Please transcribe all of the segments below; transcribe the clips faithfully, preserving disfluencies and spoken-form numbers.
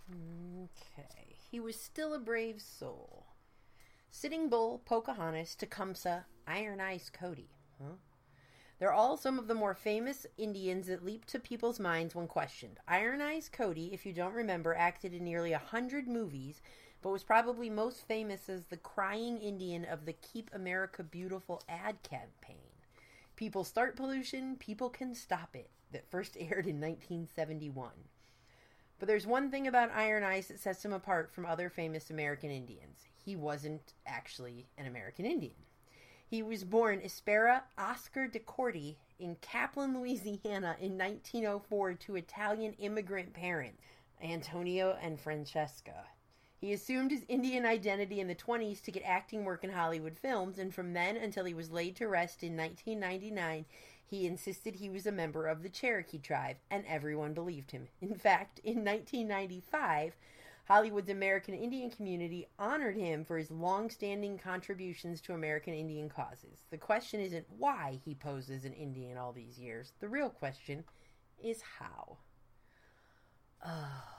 Okay. He was still a brave soul. Sitting Bull, Pocahontas, Tecumseh, Iron Eyes Cody. Huh? They're all some of the more famous Indians that leap to people's minds when questioned. Iron Eyes Cody, if you don't remember, acted in nearly a hundred movies, but was probably most famous as the crying Indian of the Keep America Beautiful ad campaign. People Start Pollution, People Can Stop It, that first aired in nineteen seventy-one. But there's one thing about Iron Eyes that sets him apart from other famous American Indians. He wasn't actually an American Indian. He was born Espera Oscar de Cordy in Kaplan, Louisiana in nineteen oh four to Italian immigrant parents, Antonio and Francesca. He assumed his Indian identity in the twenties to get acting work in Hollywood films, and from then until he was laid to rest in nineteen ninety-nine, he insisted he was a member of the Cherokee tribe, and everyone believed him. In fact, in nineteen ninety-five, Hollywood's American Indian community honored him for his long-standing contributions to American Indian causes. The question isn't why he posed as an Indian all these years. The real question is how. Oh.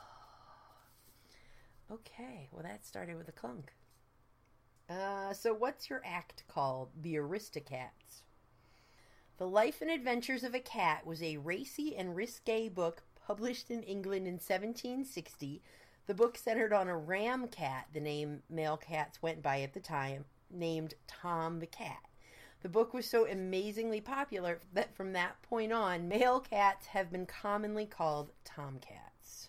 Okay, well that started with a clunk. Uh, so what's your act called? The Aristocats. The Life and Adventures of a Cat was a racy and risque book published in England in seventeen sixty. The book centered on a ram cat, the name male cats went by at the time, named Tom the Cat. The book was so amazingly popular that from that point on, male cats have been commonly called tomcats.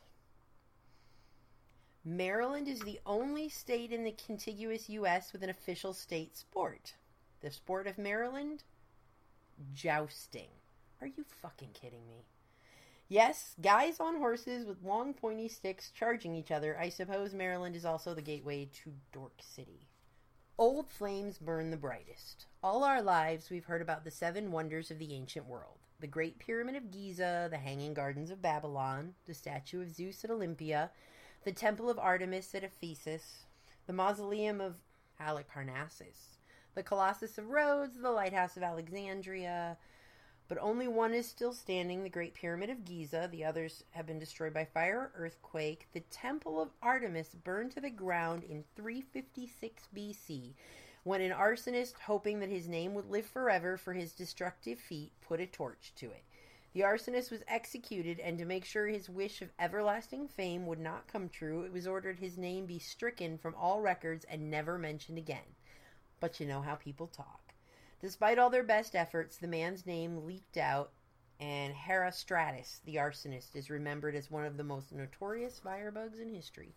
Maryland is the only state in the contiguous U S with an official state sport. The sport of Maryland? Jousting. Are you fucking kidding me? Yes, guys on horses with long pointy sticks charging each other. I suppose Maryland is also the gateway to Dork City. Old flames burn the brightest. All our lives we've heard about the seven wonders of the ancient world. The Great Pyramid of Giza, the Hanging Gardens of Babylon, the statue of Zeus at Olympia, the Temple of Artemis at Ephesus, the Mausoleum of Halicarnassus, the Colossus of Rhodes, the Lighthouse of Alexandria. But only one is still standing, the Great Pyramid of Giza. The others have been destroyed by fire or earthquake. The Temple of Artemis burned to the ground in three fifty-six B C, when an arsonist, hoping that his name would live forever for his destructive feat, put a torch to it. The arsonist was executed, and to make sure his wish of everlasting fame would not come true, it was ordered his name be stricken from all records and never mentioned again. But you know how people talk. Despite all their best efforts, the man's name leaked out, and Herostratus, the arsonist, is remembered as one of the most notorious firebugs in history.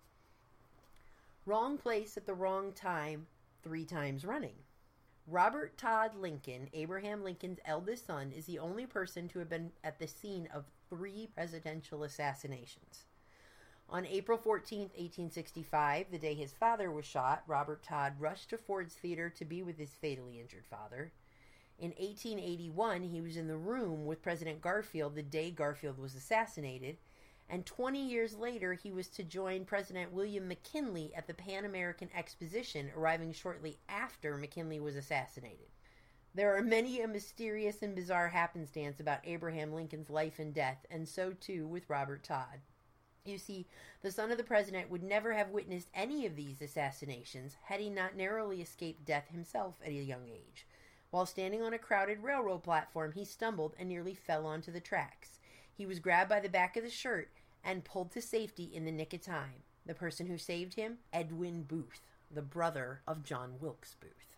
Wrong place at the wrong time, three times running. Robert Todd Lincoln, Abraham Lincoln's eldest son, is the only person to have been at the scene of three presidential assassinations. On April fourteenth, eighteen sixty-five, the day his father was shot, Robert Todd rushed to Ford's Theater to be with his fatally injured father. In eighteen eighty-one, he was in the room with President Garfield the day Garfield was assassinated, and twenty years later, he was to join President William McKinley at the Pan American Exposition, arriving shortly after McKinley was assassinated. There are many a mysterious and bizarre happenstance about Abraham Lincoln's life and death, and so too with Robert Todd. You see, the son of the president would never have witnessed any of these assassinations had he not narrowly escaped death himself at a young age. While standing on a crowded railroad platform, he stumbled and nearly fell onto the tracks. He was grabbed by the back of the shirt and pulled to safety in the nick of time. The person who saved him? Edwin Booth, the brother of John Wilkes Booth.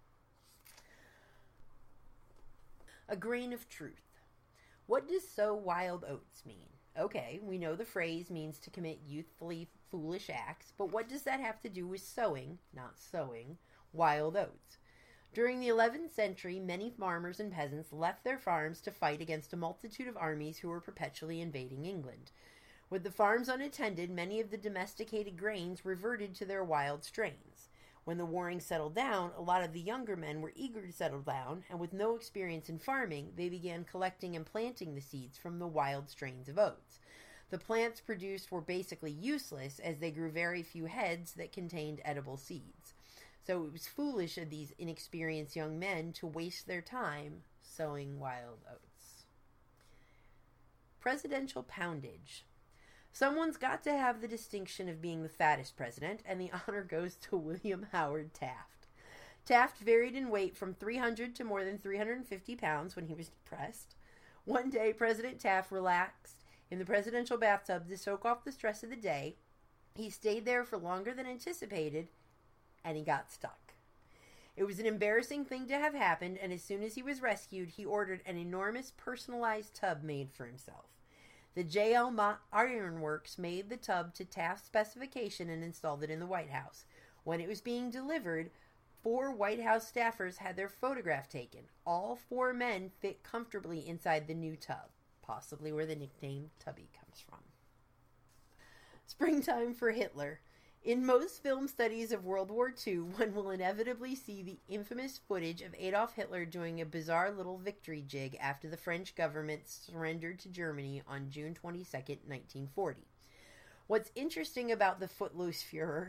A grain of truth. What does sow wild oats mean? Okay, we know the phrase means to commit youthfully foolish acts, but what does that have to do with sowing, not sowing, wild oats? During the eleventh century, many farmers and peasants left their farms to fight against a multitude of armies who were perpetually invading England. With the farms unattended, many of the domesticated grains reverted to their wild strains. When the warring settled down, a lot of the younger men were eager to settle down, and with no experience in farming, they began collecting and planting the seeds from the wild strains of oats. The plants produced were basically useless, as they grew very few heads that contained edible seeds. So it was foolish of these inexperienced young men to waste their time sowing wild oats. Presidential poundage. Someone's got to have the distinction of being the fattest president, and the honor goes to William Howard Taft. Taft varied in weight from three hundred to more than three hundred fifty pounds when he was depressed. One day, President Taft relaxed in the presidential bathtub to soak off the stress of the day. He stayed there for longer than anticipated, and he got stuck. It was an embarrassing thing to have happened, and as soon as he was rescued, he ordered an enormous personalized tub made for himself. The J L Mott Ironworks made the tub to Taft's specification and installed it in the White House. When it was being delivered, four White House staffers had their photograph taken. All four men fit comfortably inside the new tub, possibly where the nickname Tubby comes from. Springtime for Hitler. In most film studies of World War Two, one will inevitably see the infamous footage of Adolf Hitler doing a bizarre little victory jig after the French government surrendered to Germany on June twenty-second, nineteen forty. What's interesting about the Footloose Führer,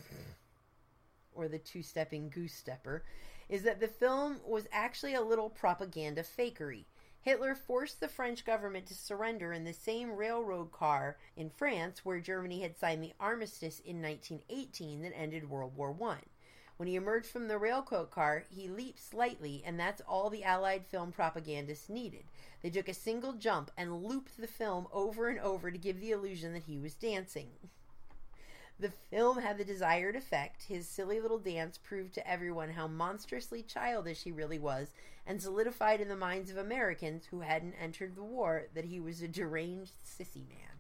or the two-stepping goose stepper, is that the film was actually a little propaganda fakery. Hitler forced the French government to surrender in the same railroad car in France where Germany had signed the armistice in nineteen eighteen that ended World War One. When he emerged from the railroad car, he leaped slightly, and that's all the Allied film propagandists needed. They took a single jump and looped the film over and over to give the illusion that he was dancing. The film had the desired effect. His silly little dance proved to everyone how monstrously childish he really was, and solidified in the minds of Americans who hadn't entered the war that he was a deranged sissy man.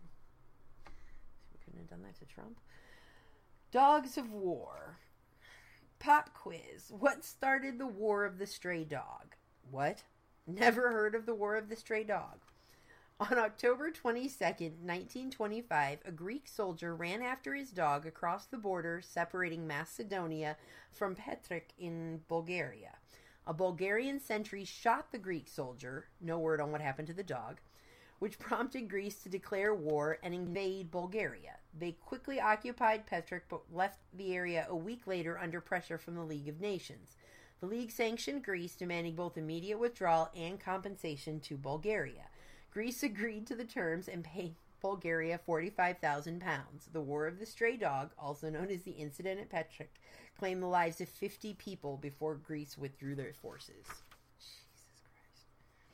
We couldn't have done that to Trump. Dogs of War. Pop quiz. What started the War of the Stray Dog? What? Never heard of the War of the Stray Dog. On October twenty-second, nineteen twenty-five, a Greek soldier ran after his dog across the border separating Macedonia from Petrek in Bulgaria. A Bulgarian sentry shot the Greek soldier, no word on what happened to the dog, which prompted Greece to declare war and invade Bulgaria. They quickly occupied Petrek but left the area a week later under pressure from the League of Nations. The League sanctioned Greece, demanding both immediate withdrawal and compensation to Bulgaria. Greece agreed to the terms and paid Bulgaria forty-five thousand pounds. The War of the Stray Dog, also known as the incident at Petrek, claimed the lives of fifty people before Greece withdrew their forces. Jesus Christ.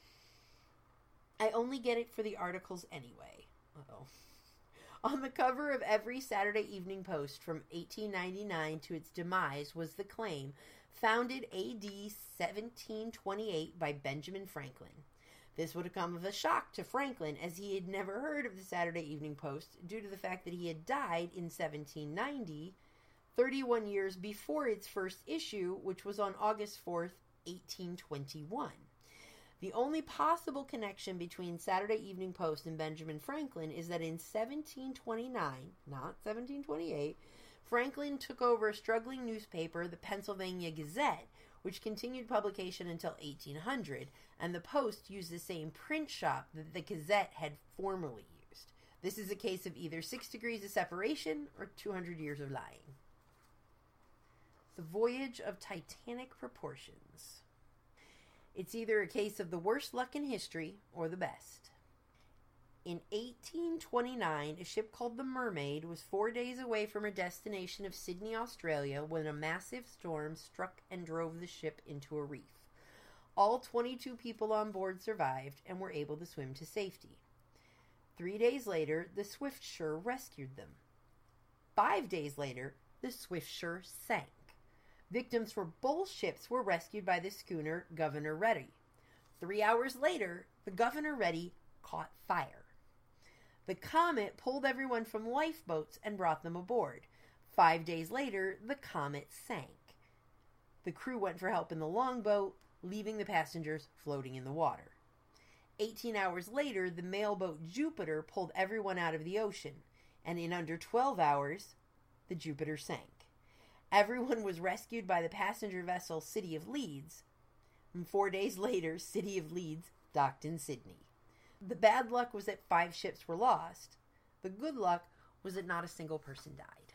I only get it for the articles anyway. Uh-oh. On the cover of every Saturday Evening Post from eighteen ninety-nine to its demise was the claim, founded A D seventeen twenty-eight by Benjamin Franklin. This would have come as a shock to Franklin, as he had never heard of the Saturday Evening Post due to the fact that he had died in seventeen ninety, thirty-one years before its first issue, which was on August fourth, eighteen twenty-one. The only possible connection between Saturday Evening Post and Benjamin Franklin is that in seventeen twenty-nine, not seventeen twenty-eight, Franklin took over a struggling newspaper, the Pennsylvania Gazette, which continued publication until eighteen hundred, and the Post used the same print shop that the Gazette had formerly used. This is a case of either six degrees of separation or two hundred years of lying. The Voyage of Titanic Proportions. It's either a case of the worst luck in history or the best. In eighteen twenty-nine, a ship called the Mermaid was four days away from her destination of Sydney, Australia, when a massive storm struck and drove the ship into a reef. All twenty-two people on board survived and were able to swim to safety. Three days later, the Swiftsure rescued them. Five days later, the Swiftsure sank. Victims for both ships were rescued by the schooner Governor Ready. Three hours later, the Governor Ready caught fire. The Comet pulled everyone from lifeboats and brought them aboard. Five days later, the Comet sank. The crew went for help in the longboat, leaving the passengers floating in the water. Eighteen hours later, the mailboat Jupiter pulled everyone out of the ocean, and in under twelve hours, the Jupiter sank. Everyone was rescued by the passenger vessel City of Leeds, and four days later, City of Leeds docked in Sydney. The bad luck was that five ships were lost. The good luck was that not a single person died.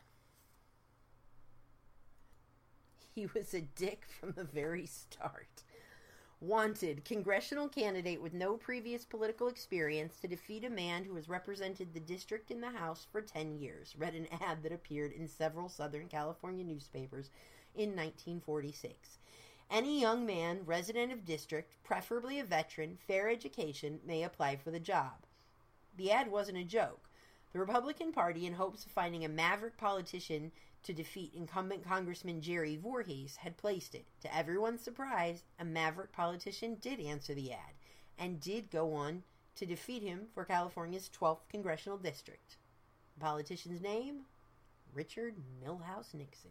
He was a dick from the very start. Wanted, congressional candidate with no previous political experience to defeat a man who has represented the district in the House for ten years, read an ad that appeared in several Southern California newspapers in nineteen forty-six. Any young man, resident of district, preferably a veteran, fair education, may apply for the job. The ad wasn't a joke. The Republican Party, in hopes of finding a maverick politician to defeat incumbent Congressman Jerry Voorhees, had placed it. To everyone's surprise, a maverick politician did answer the ad, and did go on to defeat him for California's twelfth congressional district. The politician's name? Richard Milhouse Nixon.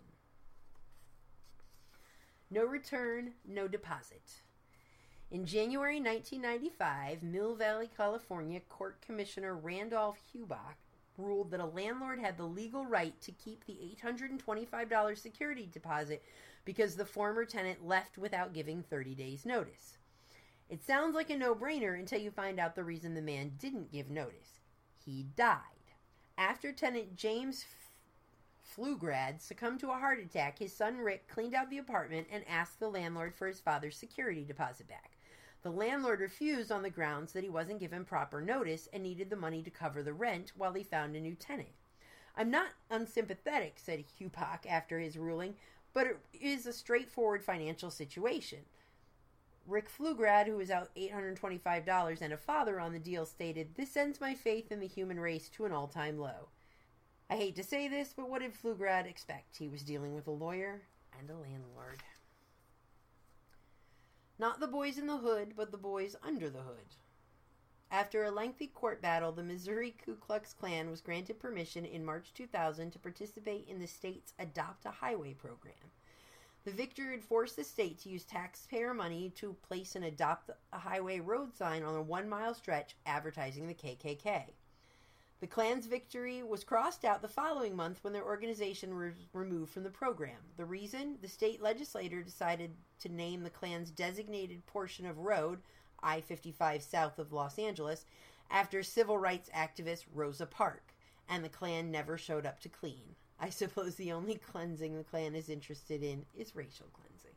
No return, no deposit. In January nineteen ninety-five, Mill Valley, California Court Commissioner Randolph Hubach ruled that a landlord had the legal right to keep the eight hundred twenty-five dollars security deposit because the former tenant left without giving thirty days notice. It sounds like a no-brainer until you find out the reason the man didn't give notice. He died. After tenant James Pflugrad succumbed to a heart attack, his son Rick cleaned out the apartment and asked the landlord for his father's security deposit back. The landlord refused on the grounds that he wasn't given proper notice and needed the money to cover the rent while he found a new tenant. I'm not unsympathetic, said Hubach after his ruling, but it is a straightforward financial situation. Rick Pflugrad, who was out eight hundred twenty-five dollars and a father on the deal, stated, "This sends my faith in the human race to an all-time low." I hate to say this, but what did Pflugrad expect? He was dealing with a lawyer and a landlord. Not the boys in the hood, but the boys under the hood. After a lengthy court battle, the Missouri Ku Klux Klan was granted permission in March two thousand to participate in the state's Adopt a Highway program. The victory would force the state to use taxpayer money to place an Adopt a Highway road sign on a one-mile stretch advertising the K K K. The Klan's victory was crossed out the following month when their organization was removed from the program. The reason? The state legislature decided to name the Klan's designated portion of road, I fifty-five south of Los Angeles, after civil rights activist Rosa Parks, and the Klan never showed up to clean. I suppose the only cleansing the Klan is interested in is racial cleansing.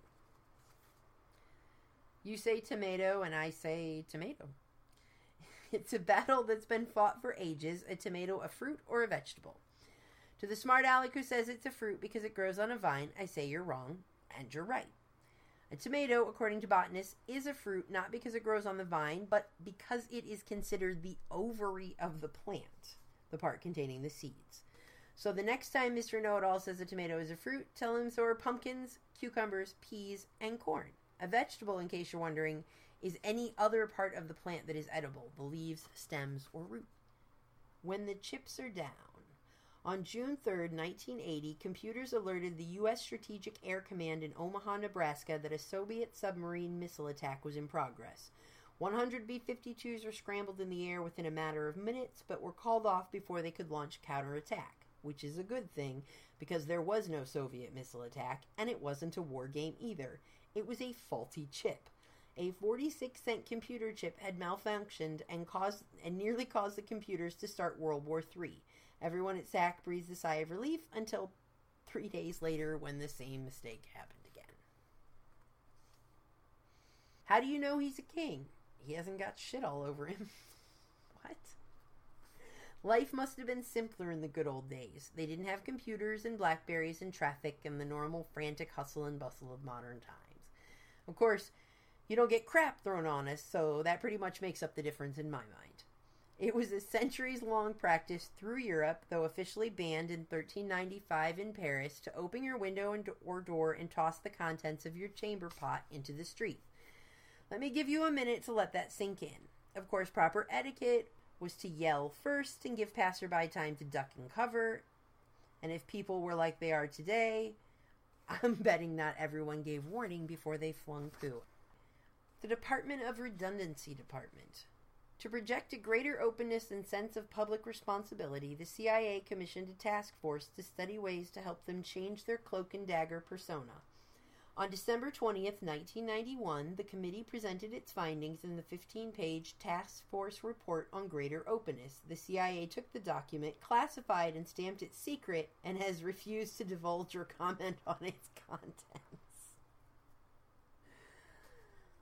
You say tomato and I say tomato. It's a battle that's been fought for ages. A tomato a fruit or a vegetable? To the smart aleck who says it's a fruit because it grows on a vine, I say you're wrong, and you're right. A tomato, according to botanists, is a fruit not because it grows on the vine, but because it is considered the ovary of the plant, the part containing the seeds. So the next time Mister Know-It-All says a tomato is a fruit, tell him so are pumpkins, cucumbers, peas, and corn. A vegetable, in case you're wondering, is any other part of the plant that is edible, the leaves, stems, or root. When the chips are down. On June third, nineteen eighty, computers alerted the U S Strategic Air Command in Omaha, Nebraska that a Soviet submarine missile attack was in progress. one hundred B fifty-twos were scrambled in the air within a matter of minutes, but were called off before they could launch counterattack, which is a good thing because there was no Soviet missile attack, and it wasn't a war game either. It was a faulty chip. A forty-six cent computer chip had malfunctioned and caused and nearly caused the computers to start World War Three. Everyone at S A C breathed a sigh of relief until three days later when the same mistake happened again. How do you know he's a king? He hasn't got shit all over him. What? Life must have been simpler in the good old days. They didn't have computers and Blackberries and traffic and the normal frantic hustle and bustle of modern times. Of course, you don't get crap thrown on us, so that pretty much makes up the difference in my mind. It was a centuries-long practice through Europe, though officially banned in thirteen ninety-five in Paris, to open your window and or door and toss the contents of your chamber pot into the street. Let me give you a minute to let that sink in. Of course, proper etiquette was to yell first and give passerby time to duck and cover. And if people were like they are today, I'm betting not everyone gave warning before they flung poo. The Department of Redundancy Department. To project a greater openness and sense of public responsibility, the C I A commissioned a task force to study ways to help them change their cloak and dagger persona. On December twentieth, nineteen ninety-one, the committee presented its findings in the fifteen-page Task Force Report on Greater Openness. The C I A took the document, classified and stamped it secret, and has refused to divulge or comment on its contents.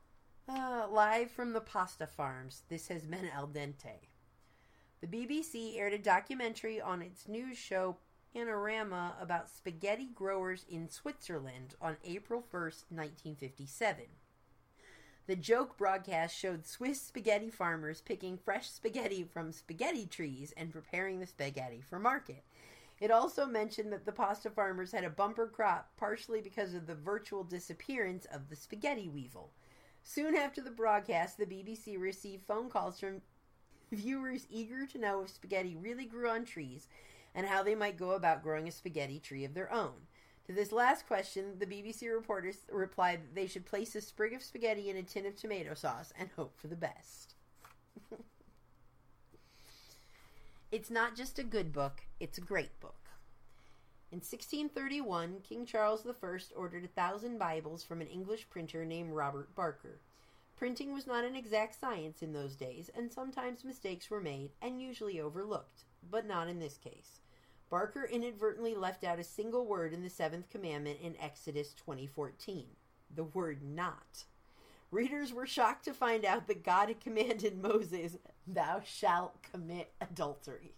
Uh, live from the pasta farms, this has been Al Dente. The B B C aired a documentary on its news show Panorama about spaghetti growers in Switzerland on April first, nineteen fifty-seven. The joke broadcast showed Swiss spaghetti farmers picking fresh spaghetti from spaghetti trees and preparing the spaghetti for market. It also mentioned that the pasta farmers had a bumper crop, partially because of the virtual disappearance of the spaghetti weevil. Soon after the broadcast, the B B C received phone calls from viewers eager to know if spaghetti really grew on trees and how they might go about growing a spaghetti tree of their own. To this last question, the B B C reporters replied that they should place a sprig of spaghetti in a tin of tomato sauce and hope for the best. It's not just a good book, it's a great book. In sixteen thirty-one, King Charles the First ordered a thousand Bibles from an English printer named Robert Barker. Printing was not an exact science in those days, and sometimes mistakes were made and usually overlooked, but not in this case. Barker inadvertently left out a single word in the seventh commandment in Exodus twenty fourteen, the word not. Readers were shocked to find out that God had commanded Moses, "Thou shalt commit adultery."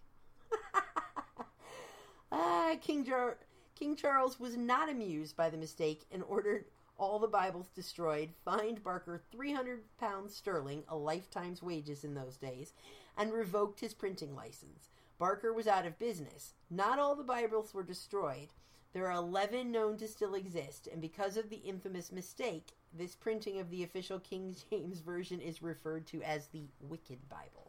ah, King, Jar- King Charles was not amused by the mistake and ordered all the Bibles destroyed, fined Barker three hundred pounds sterling, a lifetime's wages in those days, and revoked his printing license. Barker was out of business. Not all the Bibles were destroyed. There are eleven known to still exist, and because of the infamous mistake, this printing of the official King James Version is referred to as the Wicked Bible.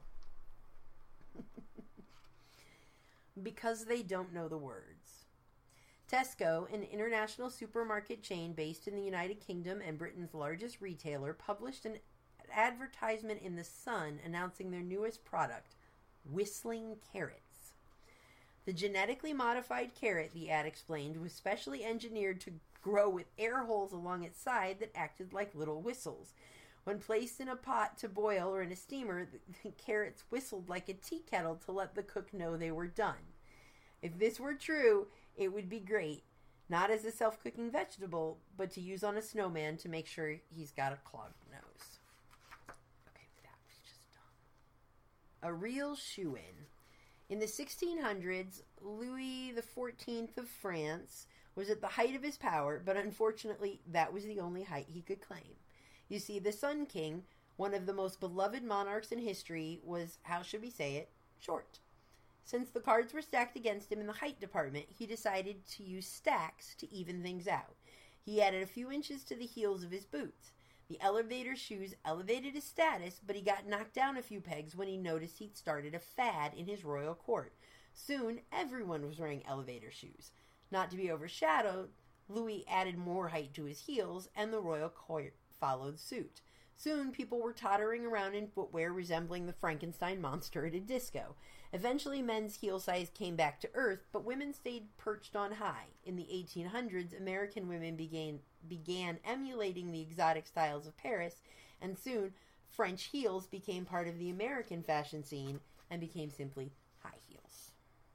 Because they don't know the words. Tesco, an international supermarket chain based in the United Kingdom and Britain's largest retailer, published an advertisement in The Sun announcing their newest product, whistling carrots. The genetically modified carrot, the ad explained, was specially engineered to grow with air holes along its side that acted like little whistles. When placed in a pot to boil or in a steamer, the carrots whistled like a tea kettle to let the cook know they were done. If this were true, it would be great, not as a self-cooking vegetable, but to use on a snowman to make sure he's got a clogged nose. Okay, that was just dumb. A real shoo-in. In the sixteen hundreds, Louis the Fourteenth of France was at the height of his power, but unfortunately, that was the only height he could claim. You see, the Sun King, one of the most beloved monarchs in history, was, how should we say it, short. Since the cards were stacked against him in the height department, he decided to use stacks to even things out. He added a few inches to the heels of his boots. The elevator shoes elevated his status, but he got knocked down a few pegs when he noticed he'd started a fad in his royal court. Soon, everyone was wearing elevator shoes. Not to be overshadowed, Louis added more height to his heels, and the royal court followed suit. Soon, people were tottering around in footwear resembling the Frankenstein monster at a disco. Eventually, men's heel size came back to earth, but women stayed perched on high. In the eighteen hundreds, American women began, began emulating the exotic styles of Paris, and soon, French heels became part of the American fashion scene and became simply high heels.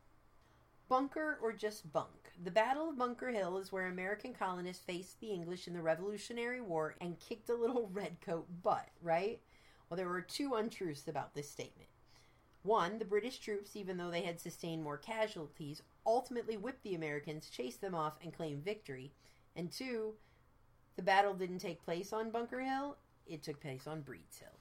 Bunker or just bunk? The Battle of Bunker Hill is where American colonists faced the English in the Revolutionary War and kicked a little redcoat butt, right? Well, there were two untruths about this statement. One, the British troops, even though they had sustained more casualties, ultimately whipped the Americans, chased them off, and claimed victory. And two, the battle didn't take place on Bunker Hill, it took place on Breed's Hill.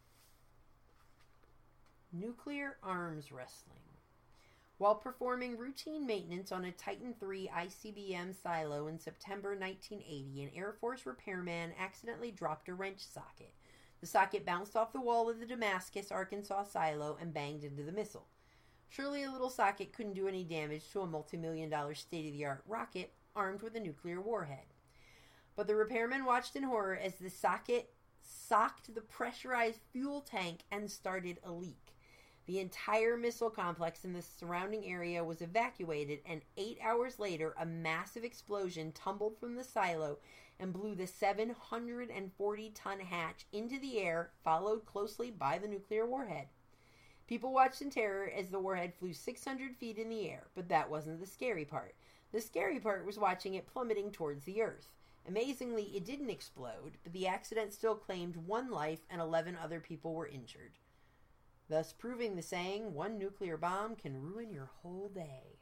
Nuclear arms wrestling. While performing routine maintenance on a Titan three I C B M silo in September nineteen eighty, an Air Force repairman accidentally dropped a wrench socket. The socket bounced off the wall of the Damascus, Arkansas silo and banged into the missile. Surely a little socket couldn't do any damage to a multi-million dollar state-of-the-art rocket armed with a nuclear warhead. But the repairman watched in horror as the socket socked the pressurized fuel tank and started a leak. The entire missile complex in the surrounding area was evacuated, and eight hours later, a massive explosion tumbled from the silo and blew the seven hundred forty ton hatch into the air, followed closely by the nuclear warhead. People watched in terror as the warhead flew six hundred feet in the air, but that wasn't the scary part. The scary part was watching it plummeting towards the earth. Amazingly, it didn't explode, but the accident still claimed one life and eleven other people were injured, thus proving the saying, one nuclear bomb can ruin your whole day.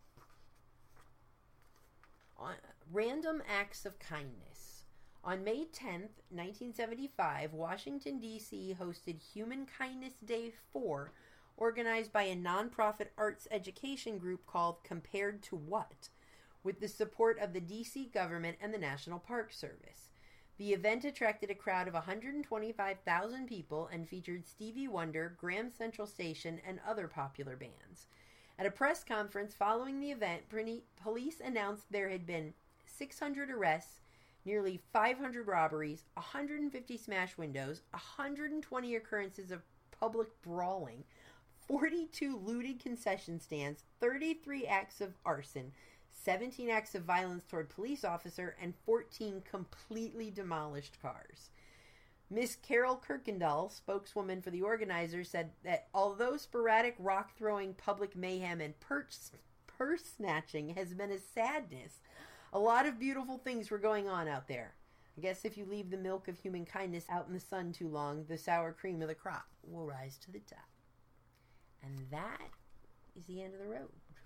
On, random acts of kindness. On May tenth, nineteen seventy-five, Washington, D C hosted Human Kindness Day four, organized by a nonprofit arts education group called Compared to What, with the support of the D C government and the National Park Service. The event attracted a crowd of one hundred twenty-five thousand people and featured Stevie Wonder, Graham Central Station, and other popular bands. At a press conference following the event, police announced there had been six hundred arrests, nearly five hundred robberies, one hundred fifty smashed windows, one hundred twenty occurrences of public brawling, forty-two looted concession stands, thirty-three acts of arson, seventeen acts of violence toward police officer, and fourteen completely demolished cars. Miss Carol Kirkendall, spokeswoman for the organizers, said that although sporadic rock-throwing, public mayhem, and purse, purse snatching has been a sadness, a lot of beautiful things were going on out there. I guess if you leave the milk of human kindness out in the sun too long, the sour cream of the crop will rise to the top. And that is the end of the road.